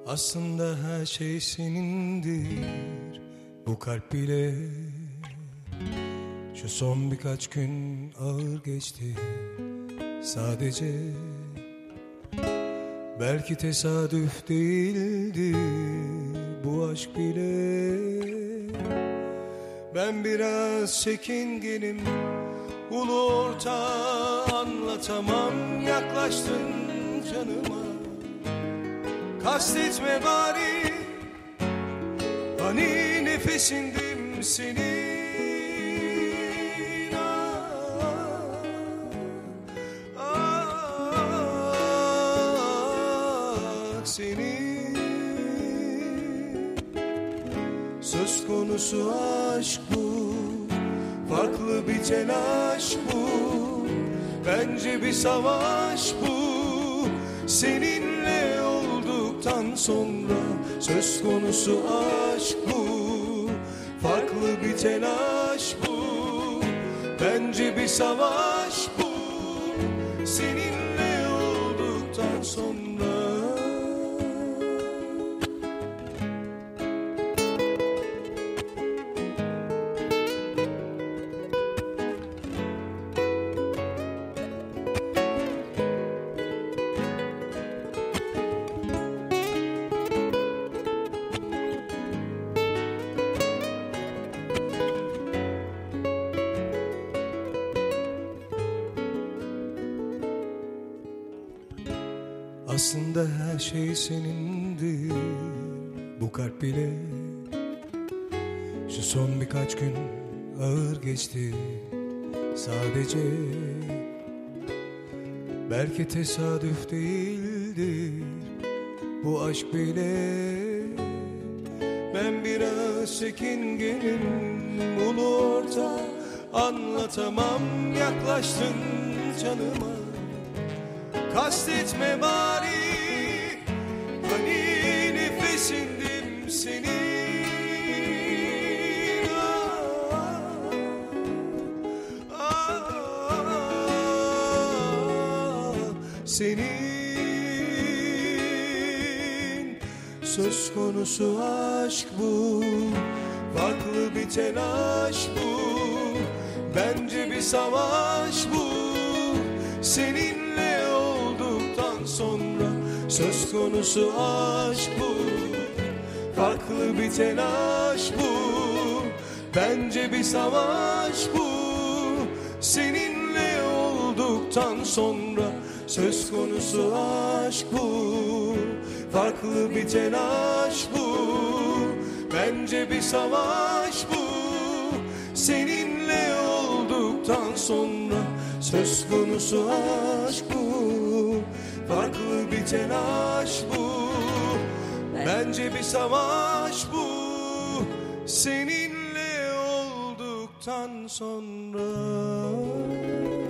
Aslında her şey senindir, bu kalp bile. Şu son birkaç gün ağır geçti sadece. Belki tesadüf değildir bu aşk bile. Ben biraz çekingenim, ulu orta anlatamam. Yaklaştın canıma, kastetme bari. Hani nefesindim senin. Senin söz konusu aşk bu, farklı bir telaş bu. Bence bir savaş bu, seninle olduktan sonra. Söz konusu aşk bu, farklı bir telaş bu. Bence bir savaş bu, seninle olduktan sonra. Aslında her şey senindir, bu kalp bile. Şu son birkaç gün ağır geçti sadece. Belki tesadüf değildir bu aşk bile. Ben biraz çekingenim, ulu orta anlatamam. Yaklaştın canıma, kastetme bari. Hani nefesindim senin. Senin söz konusu aşk bu, farklı bir telaş bu. Bence bir savaş bu, seninle olduktan sonra. Söz konusu aşk bu, farklı bir telaş bu. Bence bir savaş bu, seninle olduktan sonra. Söz konusu aşk bu, farklı bir telaş bu. Bence bir savaş bu, seninle olduktan sonra. Söz konusu aşk bu, farklı bir telaş bu. Bence bir savaş bu, seninle olduktan sonra.